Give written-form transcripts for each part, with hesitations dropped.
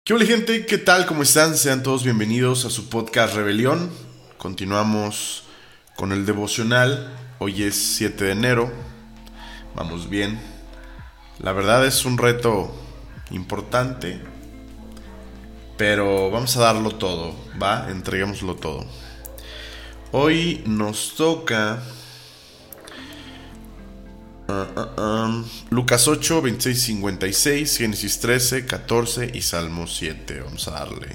¿Qué hola gente? ¿Qué tal? ¿Cómo están? Sean todos bienvenidos a su podcast Rebelión. Continuamos con el devocional. Hoy es 7 de enero. Vamos bien. La verdad es un reto importante, pero vamos a darlo todo, ¿va? Entreguémoslo todo. Hoy nos toca Lucas 8, 26, 56, Génesis 13, 14 y Salmo 7. Vamos a darle.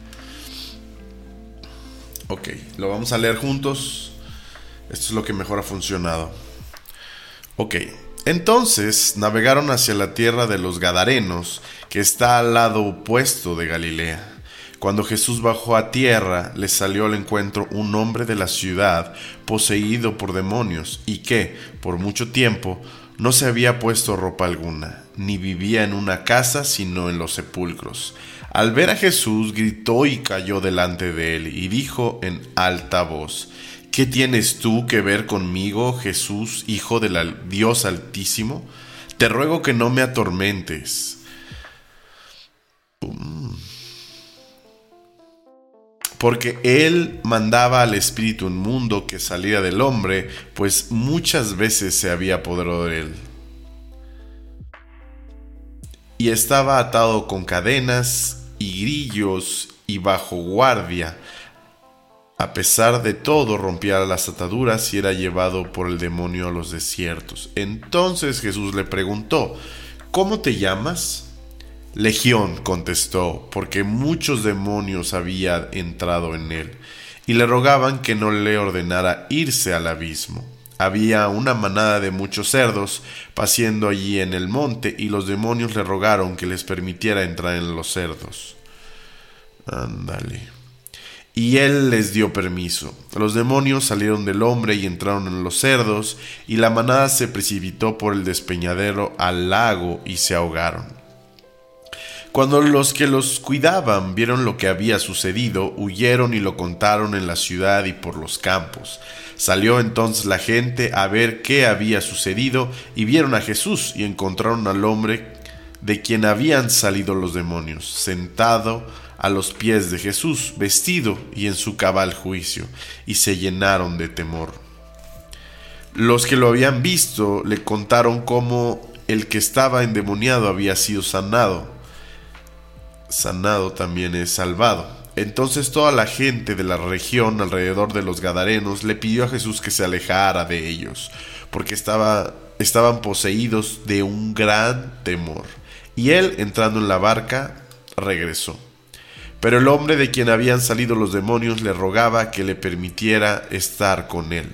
Ok, lo vamos a leer juntos. Esto es lo que mejor ha funcionado. Ok, entonces navegaron hacia la tierra de los Gadarenos, que está al lado opuesto de Galilea. Cuando Jesús bajó a tierra, le salió al encuentro un hombre de la ciudad, poseído por demonios, y que, por mucho tiempo, no se había puesto ropa alguna, ni vivía en una casa, sino en los sepulcros. Al ver a Jesús, gritó y cayó delante de él, y dijo en alta voz: ¿Qué tienes tú que ver conmigo, Jesús, Hijo del Dios Altísimo? Te ruego que no me atormentes. Porque él mandaba al espíritu inmundo que saliera del hombre, pues muchas veces se había apoderado de él. Y estaba atado con cadenas y grillos y bajo guardia. A pesar de todo, rompía las ataduras y era llevado por el demonio a los desiertos. Entonces Jesús le preguntó: ¿Cómo te llamas? Legión, contestó, porque muchos demonios había entrado en él, y le rogaban que no le ordenara irse al abismo. Había una manada de muchos cerdos paciendo allí en el monte, y los demonios le rogaron que les permitiera entrar en los cerdos. Ándale. Y él les dio permiso. Los demonios salieron del hombre y entraron en los cerdos, y la manada se precipitó por el despeñadero al lago y se ahogaron. Cuando los que los cuidaban vieron lo que había sucedido, huyeron y lo contaron en la ciudad y por los campos. Salió entonces la gente a ver qué había sucedido, y vieron a Jesús y encontraron al hombre de quien habían salido los demonios, sentado a los pies de Jesús, vestido y en su cabal juicio, y se llenaron de temor. Los que lo habían visto le contaron cómo el que estaba endemoniado había sido sanado. Sanado también es salvado. Entonces toda la gente de la región alrededor de los Gadarenos le pidió a Jesús que se alejara de ellos, porque estaban poseídos de un gran temor. Y él, entrando en la barca, regresó. Pero el hombre de quien habían salido los demonios le rogaba que le permitiera estar con él.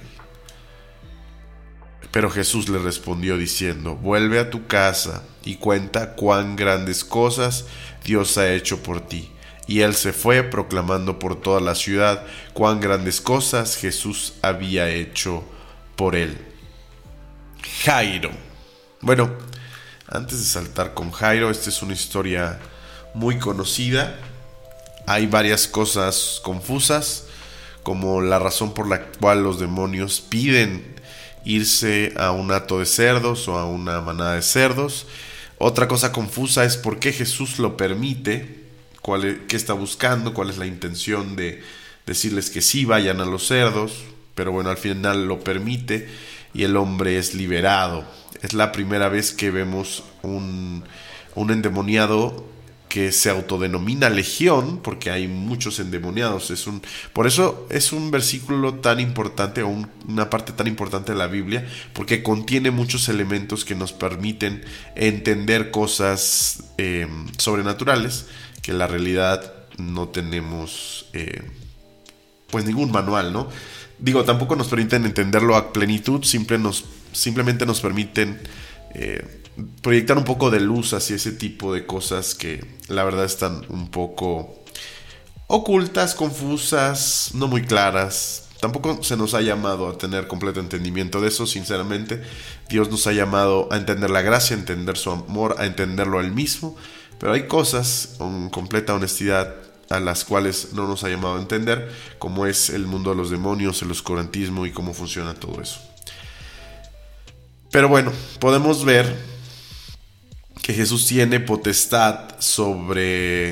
Pero Jesús le respondió diciendo: vuelve a tu casa y cuenta cuán grandes cosas Dios ha hecho por ti. Y él se fue proclamando por toda la ciudad cuán grandes cosas Jesús había hecho por él. Jairo. Bueno, antes de saltar con Jairo, esta es una historia muy conocida. Hay varias cosas confusas, como la razón por la cual los demonios piden irse a un hato de cerdos o a una manada de cerdos. Otra cosa confusa es por qué Jesús lo permite, qué está buscando, cuál es la intención de decirles que sí vayan a los cerdos, pero bueno, al final lo permite y el hombre es liberado. Es la primera vez que vemos un endemoniado que se autodenomina legión, porque hay muchos endemoniados. Por eso es un versículo tan importante, o una parte tan importante de la Biblia, porque contiene muchos elementos que nos permiten entender cosas sobrenaturales que en la realidad no tenemos pues ningún manual, ¿no? Digo, tampoco nos permiten entenderlo a plenitud, simplemente nos permiten proyectar un poco de luz hacia ese tipo de cosas que la verdad están un poco ocultas, confusas, no muy claras. Tampoco se nos ha llamado a tener completo entendimiento de eso, sinceramente. Dios nos ha llamado a entender la gracia, a entender su amor, a entenderlo a Él mismo. Pero hay cosas con completa honestidad a las cuales no nos ha llamado a entender, como es el mundo de los demonios, el oscurantismo y cómo funciona todo eso. Pero bueno, podemos ver que Jesús tiene potestad sobre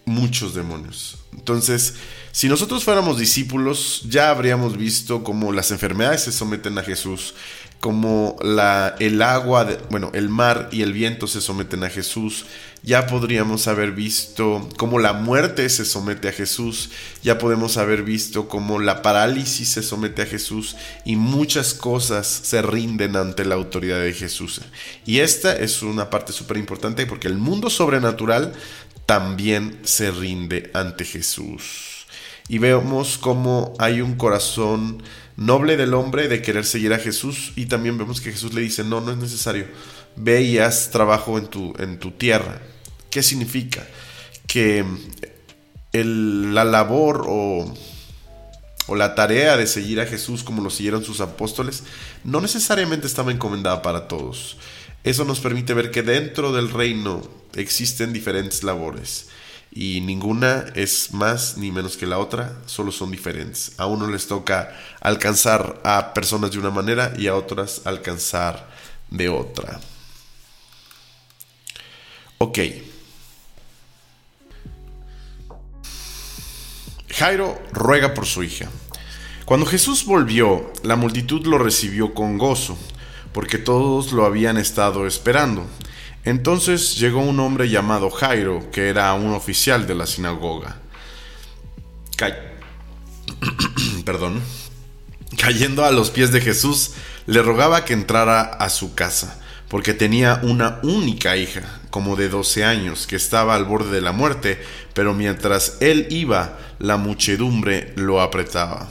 muchos demonios. Entonces, si nosotros fuéramos discípulos, ya habríamos visto cómo las enfermedades se someten a Jesús, cómo el agua, el mar y el viento se someten a Jesús. Ya podríamos haber visto cómo la muerte se somete a Jesús. Ya podemos haber visto cómo la parálisis se somete a Jesús. Y muchas cosas se rinden ante la autoridad de Jesús. Y esta es una parte súper importante porque el mundo sobrenatural también se rinde ante Jesús. Y vemos cómo hay un corazón noble del hombre de querer seguir a Jesús, y también vemos que Jesús le dice, no es necesario, ve y haz trabajo en tu tierra. ¿Qué significa? Que la labor o la tarea de seguir a Jesús como lo siguieron sus apóstoles no necesariamente estaba encomendada para todos. Eso nos permite ver que dentro del reino existen diferentes labores y ninguna es más ni menos que la otra, solo son diferentes. A uno les toca alcanzar a personas de una manera y a otras alcanzar de otra. Ok. Jairo ruega por su hija. Cuando Jesús volvió, la multitud lo recibió con gozo, porque todos lo habían estado esperando. Entonces llegó un hombre llamado Jairo, que era un oficial de la sinagoga. Cayendo a los pies de Jesús, le rogaba que entrara a su casa, porque tenía una única hija, como de 12 años, que estaba al borde de la muerte, pero mientras él iba, la muchedumbre lo apretaba.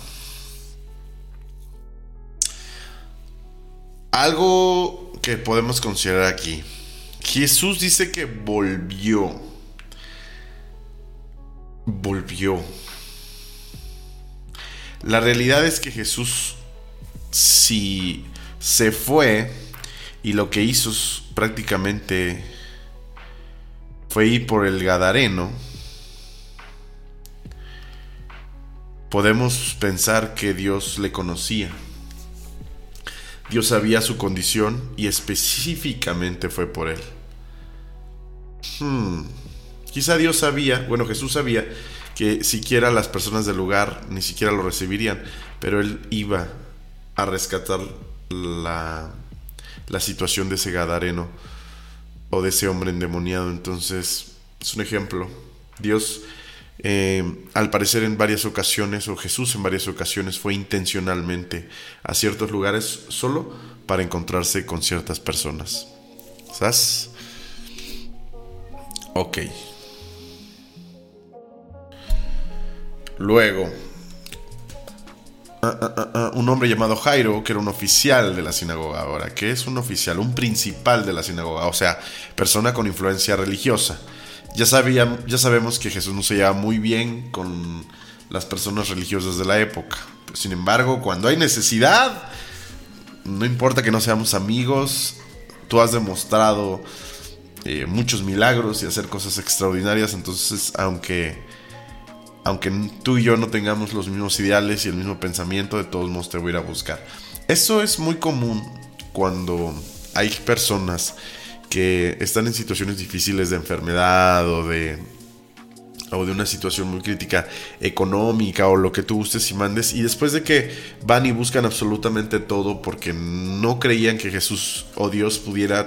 Algo que podemos considerar aquí. Jesús dice que volvió. La realidad es que Jesús, si se fue y lo que hizo prácticamente fue ir por el Gadareno, podemos pensar que Dios le conocía. Dios sabía su condición y específicamente fue por él. Quizá Jesús sabía que siquiera las personas del lugar ni siquiera lo recibirían, pero él iba a rescatar la situación de ese gadareno o de ese hombre endemoniado. Entonces es un ejemplo. Dios, al parecer en varias ocasiones, o Jesús en varias ocasiones, fue intencionalmente a ciertos lugares solo para encontrarse con ciertas personas. ¿Sabes? Ok. Luego, un hombre llamado Jairo, que era un oficial de la sinagoga. Ahora, ¿qué es un oficial? Un principal de la sinagoga, o sea, persona con influencia religiosa. Ya sabemos que Jesús no se lleva muy bien con las personas religiosas de la época. Pero, sin embargo, cuando hay necesidad, no importa que no seamos amigos, tú has demostrado muchos milagros y hacer cosas extraordinarias. Entonces, aunque tú y yo no tengamos los mismos ideales y el mismo pensamiento, de todos modos te voy a ir a buscar. Eso es muy común cuando hay personas que están en situaciones difíciles de enfermedad o de una situación muy crítica económica o lo que tú gustes y mandes, y después de que van y buscan absolutamente todo porque no creían que Jesús o Dios pudiera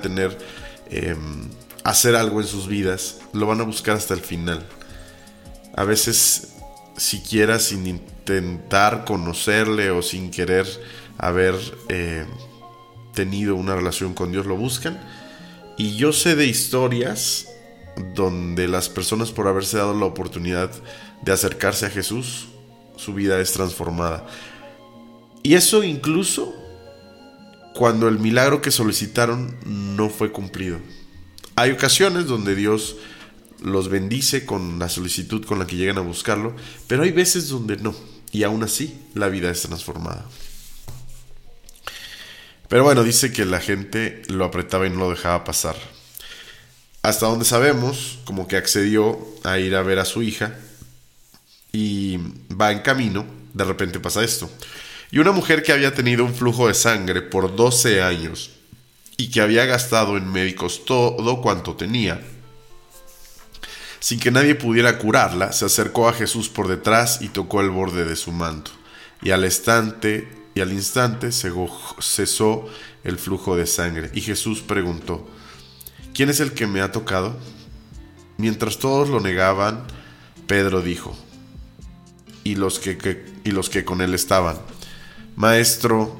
hacer algo en sus vidas, lo van a buscar hasta el final. A veces siquiera sin intentar conocerle o sin querer haber tenido una relación con Dios, lo buscan. Y yo sé de historias donde las personas, por haberse dado la oportunidad de acercarse a Jesús, su vida es transformada. Y eso incluso cuando el milagro que solicitaron no fue cumplido. Hay ocasiones donde Dios los bendice con la solicitud con la que llegan a buscarlo, pero hay veces donde no, y aún así la vida es transformada. Pero bueno, dice que la gente lo apretaba y no lo dejaba pasar. Hasta donde sabemos, como que accedió a ir a ver a su hija y va en camino. De repente pasa esto. Y una mujer que había tenido un flujo de sangre por 12 años y que había gastado en médicos todo cuanto tenía, Sin que nadie pudiera curarla, se acercó a Jesús por detrás y tocó el borde de su manto. Y al instante cesó el flujo de sangre. Y Jesús preguntó: ¿quién es el que me ha tocado? Mientras todos lo negaban, Pedro dijo, y los que con él estaban: Maestro,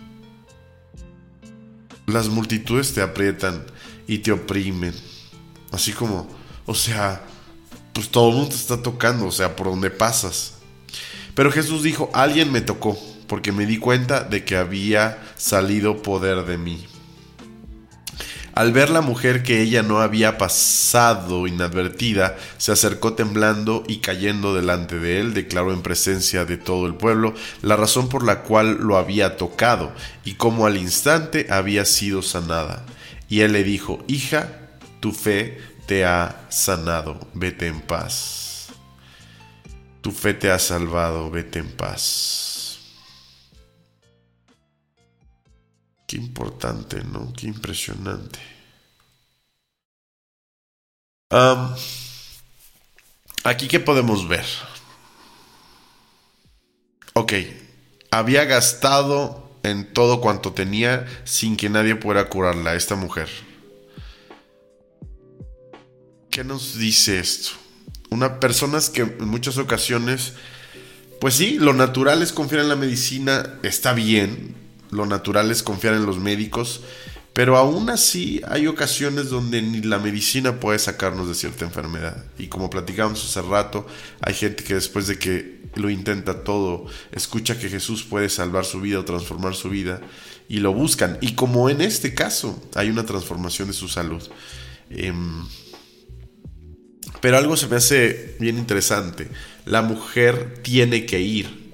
las multitudes te aprietan y te oprimen. Así como, pues todo el mundo te está tocando, por donde pasas. Pero Jesús dijo: alguien me tocó, porque me di cuenta de que había salido poder de mí. Al ver la mujer que ella no había pasado inadvertida, se acercó temblando y cayendo delante de él, declaró en presencia de todo el pueblo la razón por la cual lo había tocado y cómo al instante había sido sanada. Y él le dijo: hija, tu fe te ha sanado, vete en paz. Tu fe te ha salvado, vete en paz. Qué importante, ¿no? Qué impresionante. Aquí, ¿qué podemos ver? Ok, había gastado en todo cuanto tenía sin que nadie pudiera curarla, esta mujer. ¿Qué nos dice esto? Personas que en muchas ocasiones, pues sí, lo natural es confiar en la medicina, está bien. Lo natural es confiar en los médicos, pero aún así hay ocasiones donde ni la medicina puede sacarnos de cierta enfermedad. Y como platicábamos hace rato, hay gente que después de que lo intenta todo, escucha que Jesús puede salvar su vida o transformar su vida y lo buscan. Y como en este caso, hay una transformación de su salud. Pero algo se me hace bien interesante. La mujer tiene que ir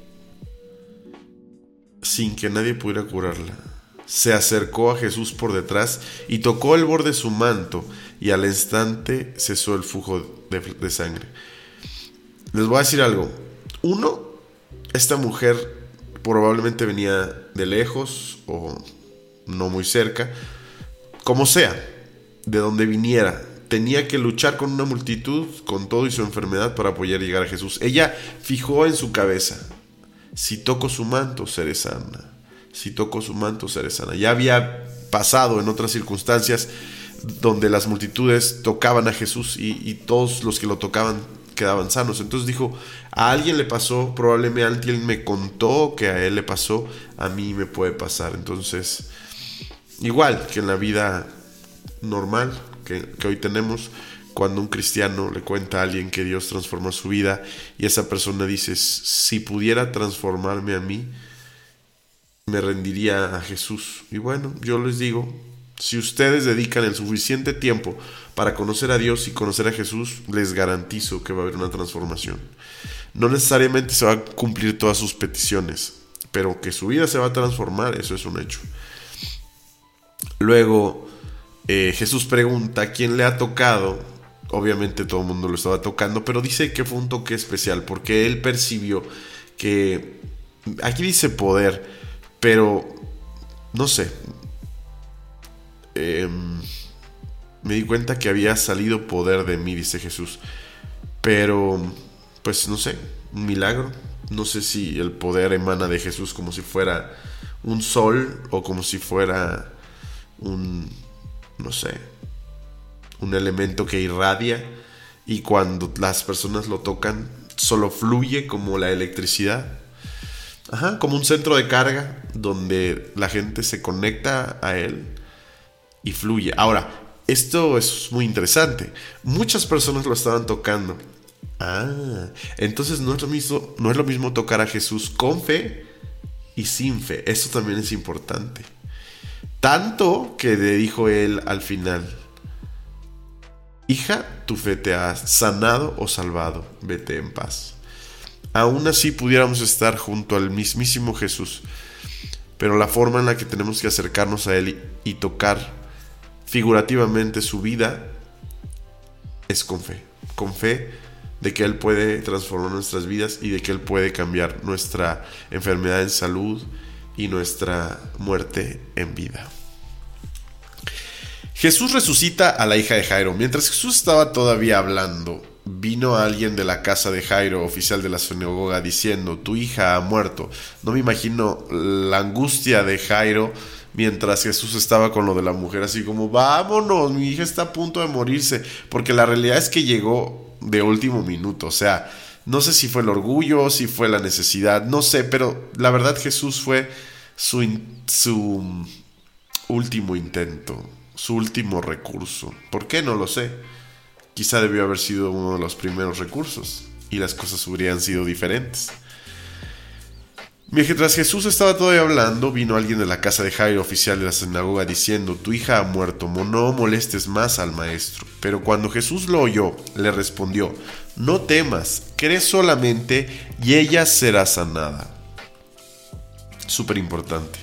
sin que nadie pudiera curarla. Se acercó a Jesús por detrás y tocó el borde de su manto, y al instante cesó el flujo de sangre. Les voy a decir algo. Uno, esta mujer probablemente venía de lejos o no muy cerca. Como sea, de donde viniera, tenía que luchar con una multitud, con todo y su enfermedad, para poder llegar a Jesús. Ella fijó en su cabeza: si toco su manto, seré sana. Si toco su manto, seré sana. Ya había pasado en otras circunstancias donde las multitudes tocaban a Jesús y todos los que lo tocaban quedaban sanos. Entonces dijo: a alguien le pasó, probablemente alguien me contó que a él le pasó, a mí me puede pasar. Entonces, igual que en la vida normal que hoy tenemos, cuando un cristiano le cuenta a alguien que Dios transformó su vida y esa persona dice: si pudiera transformarme a mí, me rendiría a Jesús. Y bueno, yo les digo, si ustedes dedican el suficiente tiempo para conocer a Dios y conocer a Jesús, les garantizo que va a haber una transformación. No necesariamente se van a cumplir todas sus peticiones, pero que su vida se va a transformar, eso es un hecho. Luego, Jesús pregunta: ¿quién le ha tocado? Obviamente todo el mundo lo estaba tocando, pero dice que fue un toque especial porque él percibió que, aquí dice poder, pero no sé, me di cuenta que había salido poder de mí, dice Jesús. Pero, pues no sé, un milagro. No sé si el poder emana de Jesús como si fuera un sol o como si fuera no sé, un elemento que irradia y cuando las personas lo tocan solo fluye como la electricidad. Como un centro de carga donde la gente se conecta a él y fluye. Ahora, esto es muy interesante. Muchas personas lo estaban tocando. Entonces no es lo mismo tocar a Jesús con fe y sin fe. Esto también es importante. Tanto que le dijo él al final: hija, tu fe te ha sanado o salvado, vete en paz. Aún así pudiéramos estar junto al mismísimo Jesús, pero la forma en la que tenemos que acercarnos a él y tocar figurativamente su vida es con fe de que él puede transformar nuestras vidas y de que él puede cambiar nuestra enfermedad en salud y nuestra muerte en vida. Jesús resucita a la hija de Jairo. Mientras Jesús estaba todavía hablando, vino alguien de la casa de Jairo, oficial de la sinagoga, diciendo: tu hija ha muerto. No me imagino la angustia de Jairo mientras Jesús estaba con lo de la mujer, así como: vámonos, mi hija está a punto de morirse. Porque la realidad es que llegó de último minuto. O sea, no sé si fue el orgullo, si fue la necesidad, no sé, pero la verdad Jesús fue su último intento, su último recurso. ¿Por qué? No lo sé. Quizá debió haber sido uno de los primeros recursos y las cosas hubieran sido diferentes. Mientras Jesús estaba todavía hablando, vino alguien de la casa de Jairo, oficial de la sinagoga, diciendo: tu hija ha muerto, no molestes más al maestro. Pero cuando Jesús lo oyó, le respondió: no temas, cree solamente y ella será sanada. Súper importante.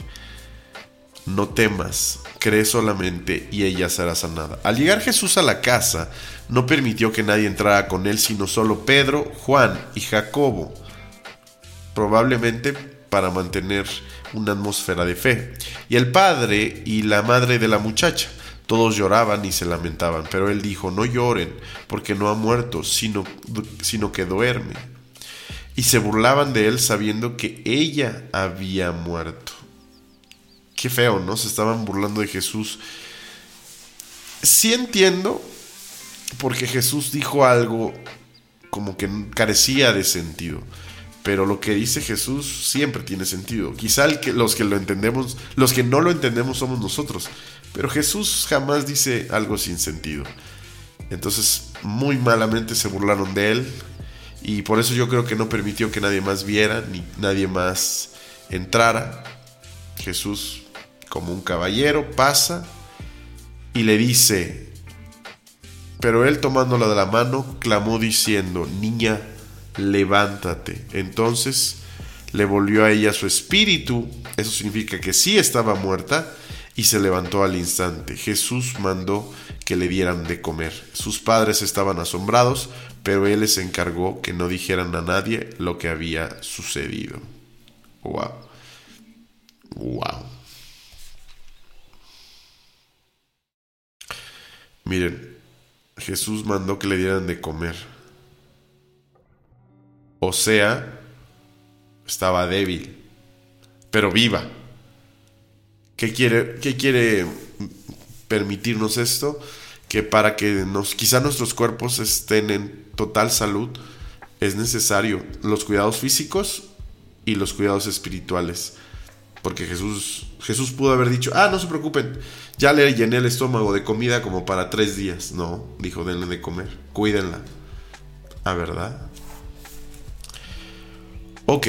No temas, cree solamente y ella será sanada. Al llegar Jesús a la casa, no permitió que nadie entrara con él, sino solo Pedro, Juan y Jacobo, probablemente para mantener una atmósfera de fe, y el padre y la madre de la muchacha. Todos lloraban y se lamentaban, pero él dijo: no lloren, porque no ha muerto, sino que duerme. Y se burlaban de él sabiendo que ella había muerto. Qué feo, ¿no? Se estaban burlando de Jesús. Sí entiendo, porque Jesús dijo algo como que carecía de sentido. Pero lo que dice Jesús siempre tiene sentido. Quizá los que no lo entendemos somos nosotros. Pero Jesús jamás dice algo sin sentido. Entonces, muy malamente se burlaron de él. Y por eso yo creo que no permitió que nadie más viera, ni nadie más entrara. Jesús, como un caballero, pasa y le dice: pero él, tomándola de la mano, clamó diciendo: niña, levántate. Entonces le volvió a ella su espíritu. Eso significa que sí estaba muerta, y se levantó al instante. Jesús mandó que le dieran de comer. Sus padres estaban asombrados, pero él les encargó que no dijeran a nadie lo que había sucedido. Wow. Miren, Jesús mandó que le dieran de comer. O sea, estaba débil, pero viva. ¿Qué quiere permitirnos esto? Que para que quizá nuestros cuerpos estén en total salud, es necesario los cuidados físicos y los cuidados espirituales. Porque Jesús pudo haber dicho: no se preocupen, ya le llené el estómago de comida como para 3 días. No, dijo: denle de comer, cuídenla. ¿Verdad? Ok.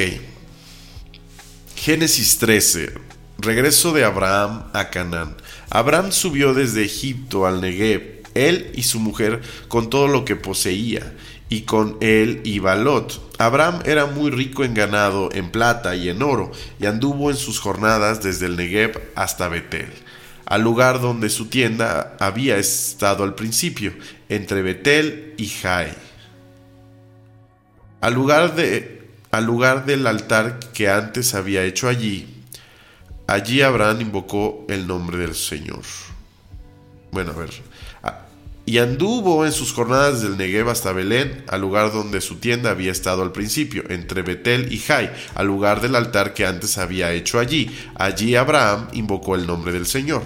Génesis 13. Regreso de Abraham a Canaán. Abraham subió desde Egipto al Negev, él y su mujer, con todo lo que poseía, y con él iba Lot. Abraham era muy rico en ganado, en plata y en oro, y anduvo en sus jornadas desde el Negev hasta Betel, al lugar donde su tienda había estado al principio, entre Betel y Jai, al lugar del altar que antes había hecho allí. Allí Abraham invocó el nombre del Señor. Y anduvo en sus jornadas del Negev hasta Belén, al lugar donde su tienda había estado al principio, entre Betel y Jai, al lugar del altar que antes había hecho allí. Allí Abraham invocó el nombre del Señor.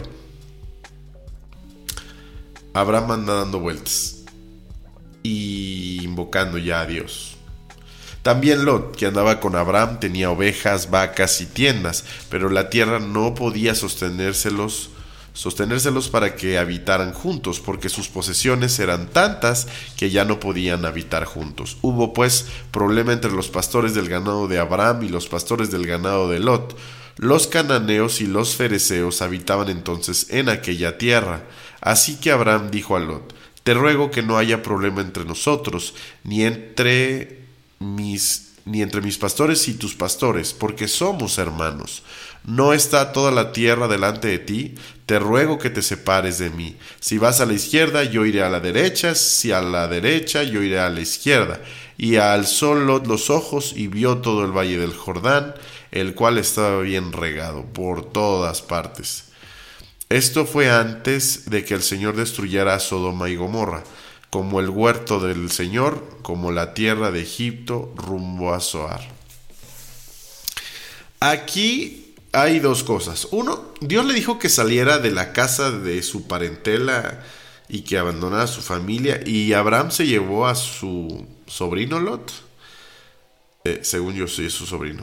Abraham anda dando vueltas y invocando ya a Dios. También Lot, que andaba con Abraham, tenía ovejas, vacas y tiendas, pero la tierra no podía sostenérselos para que habitaran juntos, porque sus posesiones eran tantas que ya no podían habitar juntos. Hubo pues problema entre los pastores del ganado de Abraham y los pastores del ganado de Lot. Los cananeos y los fereceos habitaban entonces en aquella tierra. Así que Abraham dijo a Lot: te ruego que no haya problema entre nosotros, ni entre mis pastores y tus pastores, porque somos hermanos. ¿No está toda la tierra delante de ti? Te ruego que te separes de mí. Si vas a la izquierda, yo iré a la derecha; si a la derecha, yo iré a la izquierda. Y alzó Lot los ojos y vio todo el valle del Jordán, el cual estaba bien regado por todas partes. Esto fue antes de que el Señor destruyera a Sodoma y Gomorra, como el huerto del Señor, como la tierra de Egipto rumbo a Zoar. Aquí hay dos cosas. Uno, Dios le dijo que saliera de la casa de su parentela y que abandonara a su familia, y Abraham se llevó a su sobrino Lot. Según yo soy su sobrino.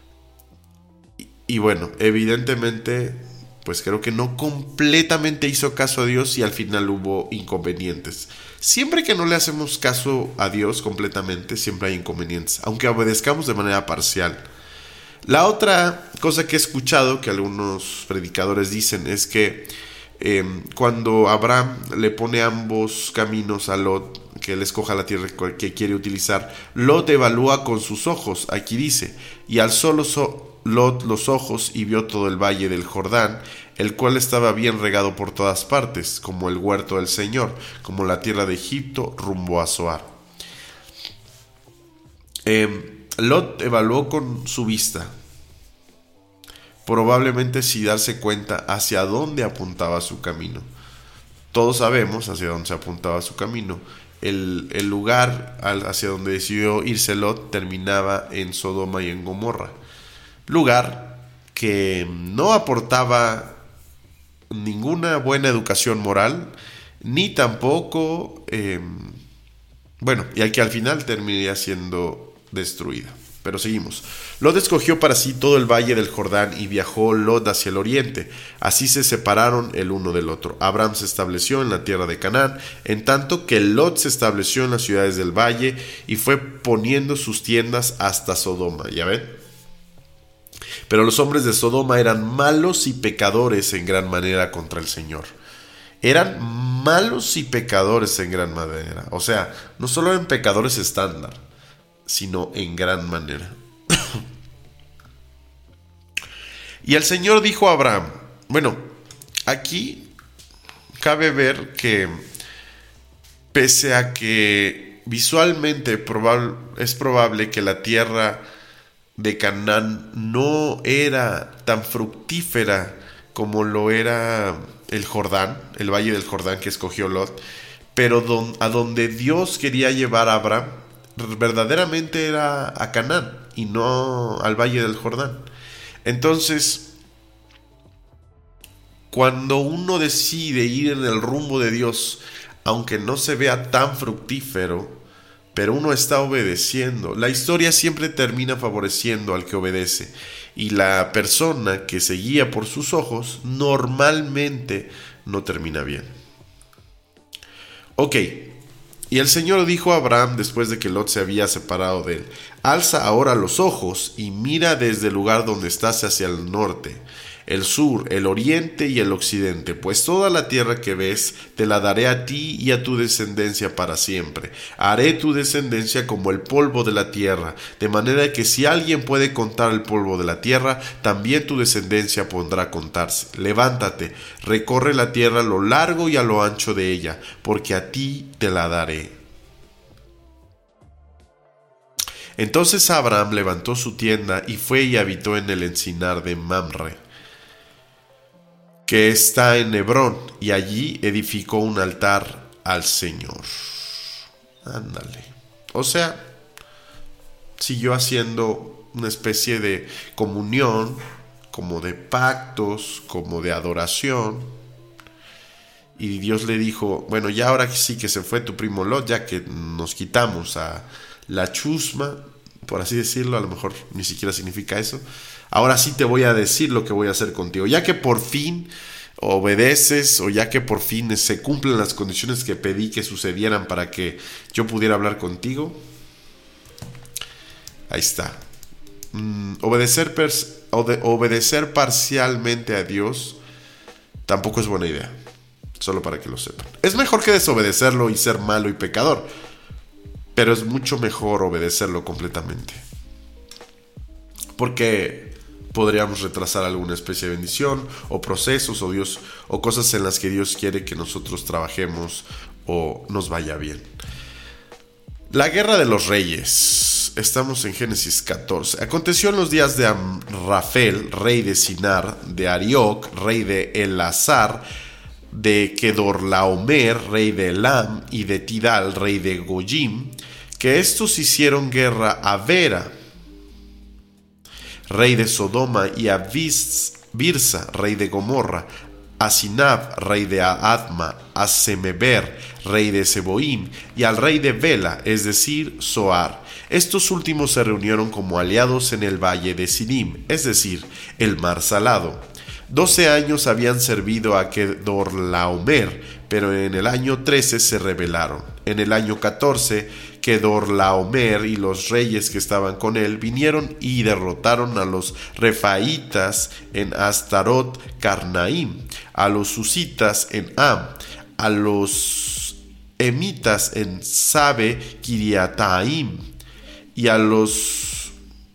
Y bueno, evidentemente, pues creo que no completamente hizo caso a Dios y al final hubo inconvenientes. Siempre que no le hacemos caso a Dios completamente, siempre hay inconvenientes, aunque obedezcamos de manera parcial. La otra cosa que he escuchado que algunos predicadores dicen es que cuando Abraham le pone ambos caminos a Lot, que él escoja la tierra que quiere utilizar, Lot evalúa con sus ojos. Aquí dice: y alzó Lot los ojos y vio todo el valle del Jordán, el cual estaba bien regado por todas partes, como el huerto del Señor, como la tierra de Egipto rumbo a Zoar. Lot evaluó con su vista, probablemente sin darse cuenta hacia dónde apuntaba su camino. Todos sabemos hacia dónde se apuntaba su camino. El lugar hacia donde decidió irse Lot terminaba en Sodoma y en Gomorra, lugar que no aportaba ninguna buena educación moral, ni tampoco, y que al final terminaría siendo destruida. Pero seguimos. Lot escogió para sí todo el valle del Jordán y viajó Lot hacia el oriente. Así se separaron el uno del otro. Abraham se estableció en la tierra de Canaán, en tanto que Lot se estableció en las ciudades del valle y fue poniendo sus tiendas hasta Sodoma. ¿Ya ven? Pero los hombres de Sodoma eran malos y pecadores en gran manera contra el Señor. Eran malos y pecadores en gran manera. O sea, no solo eran pecadores estándar, sino en gran manera. Y el Señor dijo a Abraham, aquí cabe ver que pese a que visualmente es probable que la tierra de Canaán no era tan fructífera como lo era el Jordán, el valle del Jordán que escogió Lot, pero a donde Dios quería llevar a Abraham verdaderamente era a Canaán y no al valle del Jordán. Entonces, cuando uno decide ir en el rumbo de Dios, aunque no se vea tan fructífero, pero uno está obedeciendo, la historia siempre termina favoreciendo al que obedece, y la persona que se guía por sus ojos normalmente no termina bien. Ok. Y el Señor dijo a Abraham después de que Lot se había separado de él: alza ahora los ojos y mira desde el lugar donde estás hacia el norte, el sur, el oriente y el occidente, pues toda la tierra que ves te la daré a ti y a tu descendencia para siempre. Haré tu descendencia como el polvo de la tierra, de manera que si alguien puede contar el polvo de la tierra, también tu descendencia podrá contarse. Levántate, recorre la tierra a lo largo y a lo ancho de ella, porque a ti te la daré. Entonces Abraham levantó su tienda y fue y habitó en el encinar de Mamre, que está en Hebrón, y allí edificó un altar al Señor. Ándale. O sea, siguió haciendo una especie de comunión, como de pactos, como de adoración. Y Dios le dijo: ya ahora sí que se fue tu primo Lot, ya que nos quitamos a la chusma, por así decirlo, a lo mejor ni siquiera significa eso. Ahora sí te voy a decir lo que voy a hacer contigo. Ya que por fin obedeces, o ya que por fin se cumplen las condiciones que pedí que sucedieran para que yo pudiera hablar contigo. Ahí está. Obedecer parcialmente a Dios tampoco es buena idea. Solo para que lo sepan. Es mejor que desobedecerlo y ser malo y pecador, pero es mucho mejor obedecerlo completamente, porque podríamos retrasar alguna especie de bendición o procesos o cosas en las que Dios quiere que nosotros trabajemos o nos vaya bien. La guerra de los reyes. estamos en Génesis 14. Aconteció en los días de Amrafel, rey de Sinar, de Arioc, rey de Elazar, de Kedorlaomer, rey de Elam, y de Tidal, rey de Goyim, que estos hicieron guerra a Vera, rey de Sodoma, y a Birsa, rey de Gomorra, a Sinab, rey de Adma, a Semeber, rey de Seboim, y al rey de Bela, es decir, Zoar. Estos últimos se reunieron como aliados en el valle de Sidim, es decir, el mar salado. 12 años habían servido a Kedorlaomer, pero en el año 13 se rebelaron. En el año 14, Kedorlaomer y los reyes que estaban con él vinieron y derrotaron a los refaitas en Astarot Carnaim, a los susitas en Am, a los emitas en Sabe Kiriataim, y a los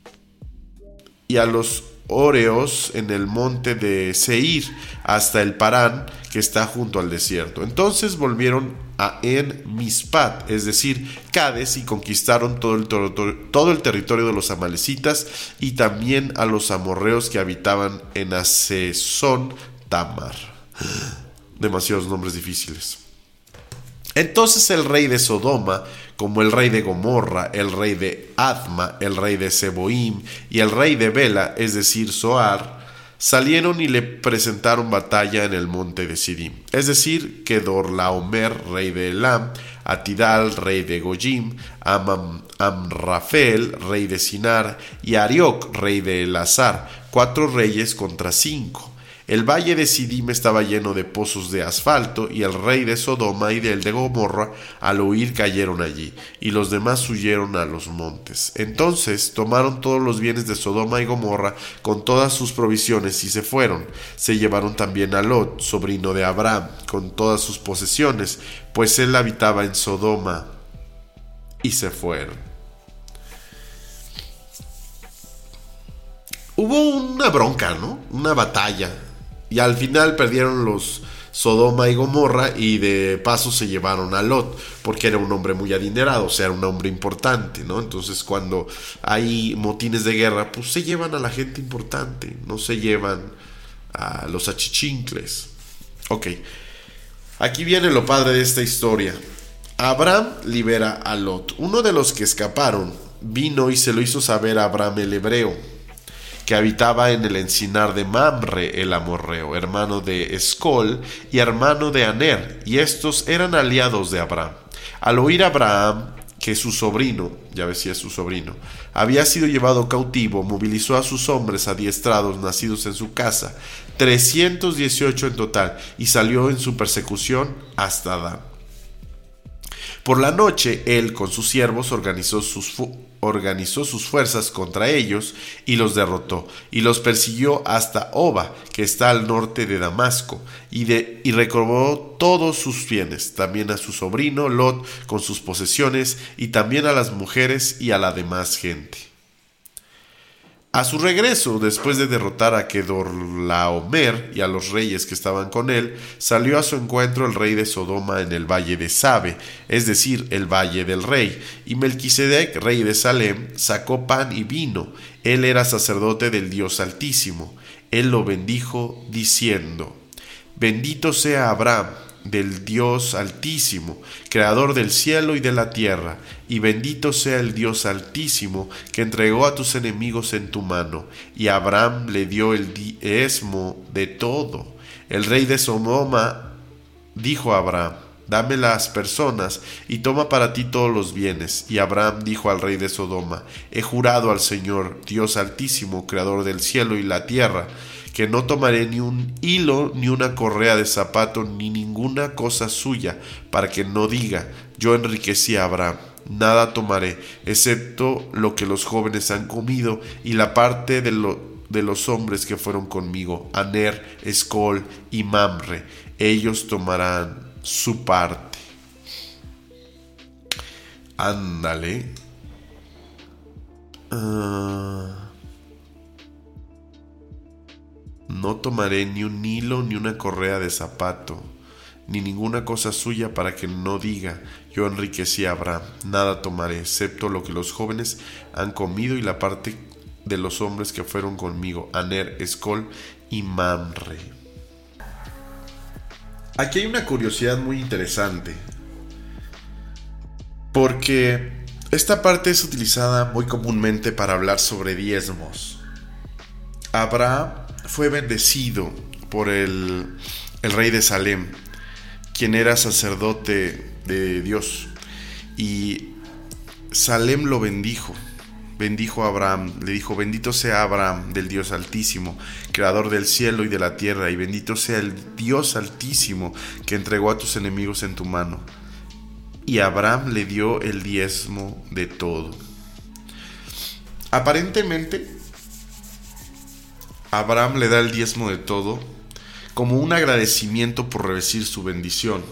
Oreos en el monte de Seir, hasta el Parán, que está junto al desierto. Entonces volvieron a En Mispat, es decir, Cades, y conquistaron todo el territorio de los amalecitas y también a los amorreos que habitaban en Asesón Tamar. Demasiados nombres difíciles. Entonces el rey de Sodoma, como el rey de Gomorra, el rey de Adma, el rey de Seboim y el rey de Bela, es decir, Zoar, salieron y le presentaron batalla en el monte de Sidim, es decir, Kedorlaomer, rey de Elam, a Tidal, rey de Goyim, Amrafel, rey de Sinar, y a Arioc, rey de Elazar, 4 reyes contra 5. El valle de Sidim estaba lleno de pozos de asfalto, y el rey de Sodoma y el de Gomorra al huir cayeron allí, y los demás huyeron a los montes. Entonces tomaron todos los bienes de Sodoma y Gomorra con todas sus provisiones y se fueron. Se llevaron también a Lot, sobrino de Abraham, con todas sus posesiones, pues él habitaba en Sodoma, y se fueron. Hubo una bronca, ¿no? Una batalla. Y al final perdieron los Sodoma y Gomorra, y de paso se llevaron a Lot, porque era un hombre muy adinerado, o sea, era un hombre importante, ¿no? Entonces cuando hay motines de guerra, pues se llevan a la gente importante, no se llevan a los achichincles. Ok, aquí viene lo padre de esta historia. Abraham libera a Lot. Uno de los que escaparon vino y se lo hizo saber a Abraham el hebreo, que habitaba en el encinar de Mamre el amorreo, hermano de Escol y hermano de Aner, y estos eran aliados de Abraham. Al oír Abraham que su sobrino, ya ves si es su sobrino, había sido llevado cautivo, movilizó a sus hombres adiestrados nacidos en su casa, 318 en total, y salió en su persecución hasta Dan. Por la noche, él con sus siervos organizó sus fuerzas contra ellos y los derrotó, y los persiguió hasta Oba, que está al norte de Damasco, y recobró todos sus bienes, también a su sobrino Lot con sus posesiones, y también a las mujeres y a la demás gente. A su regreso, después de derrotar a Kedorlaomer y a los reyes que estaban con él, salió a su encuentro el rey de Sodoma en el valle de Sabe, es decir, el valle del rey, y Melquisedec, rey de Salem, sacó pan y vino. Él era sacerdote del Dios Altísimo. Él lo bendijo diciendo: Bendito sea Abraham, del Dios Altísimo, creador del cielo y de la tierra, y bendito sea el Dios Altísimo, que entregó a tus enemigos en tu mano, y Abraham le dio el diezmo de todo. El rey de Sodoma dijo a Abraham: Dame las personas y toma para ti todos los bienes. Y Abraham dijo al rey de Sodoma: He jurado al Señor, Dios Altísimo, creador del cielo y la tierra, que no tomaré ni un hilo, ni una correa de zapato, ni ninguna cosa suya, para que no diga: yo enriquecí a Abraham. Nada tomaré, excepto lo que los jóvenes han comido, y la parte de los hombres que fueron conmigo, Aner, Escol y Mamre. Ellos tomarán su parte. Ándale. No tomaré ni un hilo, ni una correa de zapato, ni ninguna cosa suya para que no diga: yo enriquecí a Abraham. Nada tomaré, excepto lo que los jóvenes han comido y la parte de los hombres que fueron conmigo, Aner, Escol y Mamre. Aquí hay una curiosidad muy interesante, porque esta parte es utilizada muy comúnmente para hablar sobre diezmos. Abraham fue bendecido por el rey de Salem, quien era sacerdote de Dios, y Salem lo bendijo a Abraham, le dijo: bendito sea Abraham del Dios Altísimo, creador del cielo y de la tierra, y bendito sea el Dios Altísimo que entregó a tus enemigos en tu mano. Y Abraham le dio el diezmo de todo. Aparentemente, Abraham le da el diezmo de todo como un agradecimiento por recibir su bendición.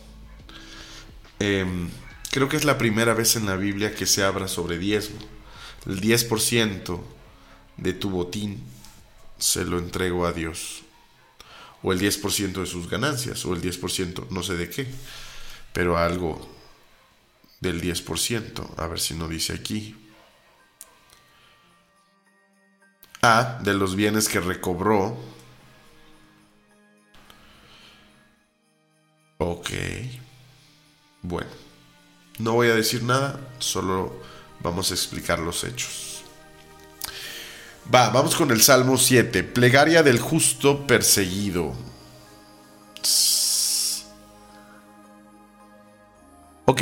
Creo que es la primera vez en la Biblia que se habla sobre diezmo. El 10% de tu botín se lo entrego a Dios. O el 10% de sus ganancias, o el 10% no sé de qué, pero algo del 10%. A ver si no dice aquí. De los bienes que recobró. Ok. Bueno, no voy a decir nada, solo vamos a explicar los hechos. Vamos con el Salmo 7. Plegaria del justo perseguido. Ok.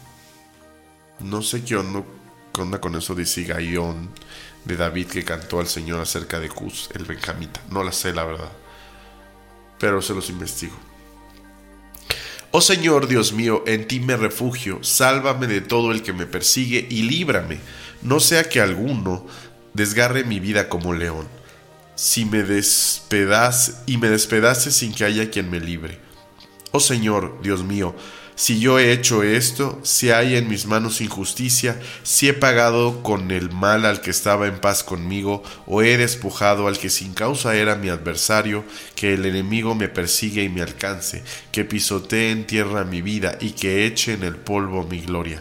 No sé qué onda con eso de Sigaión de David que cantó al Señor acerca de Cus, el benjamita. No la sé, la verdad, pero se los investigo. Oh Señor Dios mío, en ti me refugio, sálvame de todo el que me persigue y líbrame, no sea que alguno desgarre mi vida como león, si me despedace sin que haya quien me libre. Oh Señor Dios mío, si yo he hecho esto, si hay en mis manos injusticia, si he pagado con el mal al que estaba en paz conmigo, o he despojado al que sin causa era mi adversario, que el enemigo me persigue y me alcance, que pisotee en tierra mi vida y que eche en el polvo mi gloria.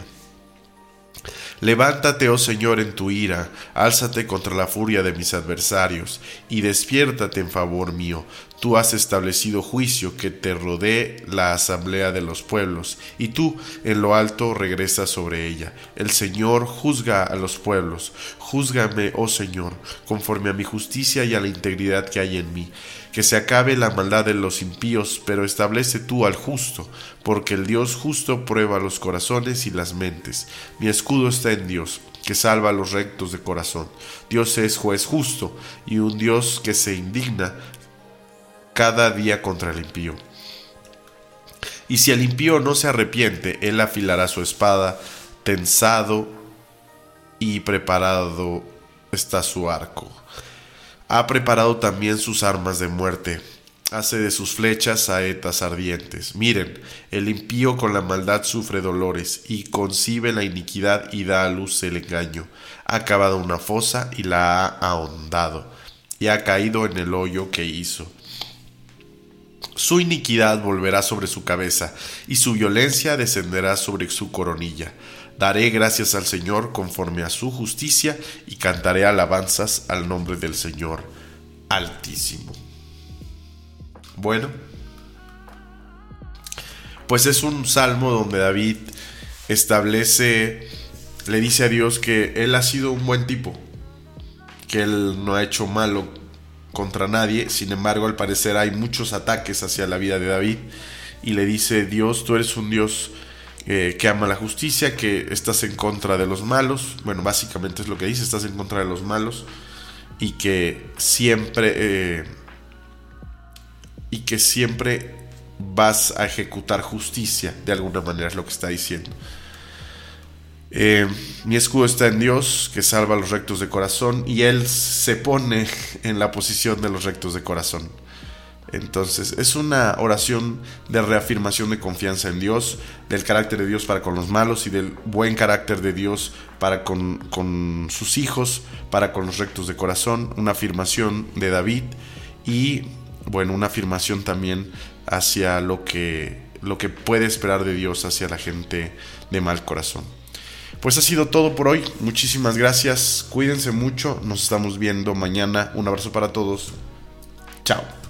Levántate, oh Señor, en tu ira, álzate contra la furia de mis adversarios, y despiértate en favor mío. Tú has establecido juicio, que te rodee la asamblea de los pueblos, y tú en lo alto regresas sobre ella. El Señor juzga a los pueblos. Júzgame, oh Señor, conforme a mi justicia y a la integridad que hay en mí. Que se acabe la maldad de los impíos, pero establece tú al justo, porque el Dios justo prueba los corazones y las mentes. Mi escudo está en Dios, que salva a los rectos de corazón. Dios es juez justo, y un Dios que se indigna cada día contra el impío. Y si el impío no se arrepiente, él afilará su espada, tensado y preparado está su arco. Ha preparado también sus armas de muerte, hace de sus flechas saetas ardientes. Miren, el impío con la maldad sufre dolores, y concibe la iniquidad y da a luz el engaño. Ha cavado una fosa y la ha ahondado, y ha caído en el hoyo que hizo. Su iniquidad volverá sobre su cabeza, y su violencia descenderá sobre su coronilla. Daré gracias al Señor conforme a su justicia, y cantaré alabanzas al nombre del Señor Altísimo. Bueno, pues es un salmo donde David le dice a Dios que él ha sido un buen tipo, que él no ha hecho malo contra nadie. Sin embargo, al parecer hay muchos ataques hacia la vida de David, y le dice: Dios, tú eres un Dios que ama la justicia, que estás en contra de los malos. Bueno, básicamente es lo que dice: estás en contra de los malos, y que siempre vas a ejecutar justicia de alguna manera, es lo que está diciendo. Mi escudo está en Dios, que salva a los rectos de corazón, y él se pone en la posición de los rectos de corazón. Entonces es una oración de reafirmación de confianza en Dios, del carácter de Dios para con los malos y del buen carácter de Dios para con sus hijos, para con los rectos de corazón. Una afirmación de David, y bueno, una afirmación también hacia lo que lo que puede esperar de Dios hacia la gente de mal corazón. Pues ha sido todo por hoy. Muchísimas gracias. Cuídense mucho. Nos estamos viendo mañana. Un abrazo para todos. Chao.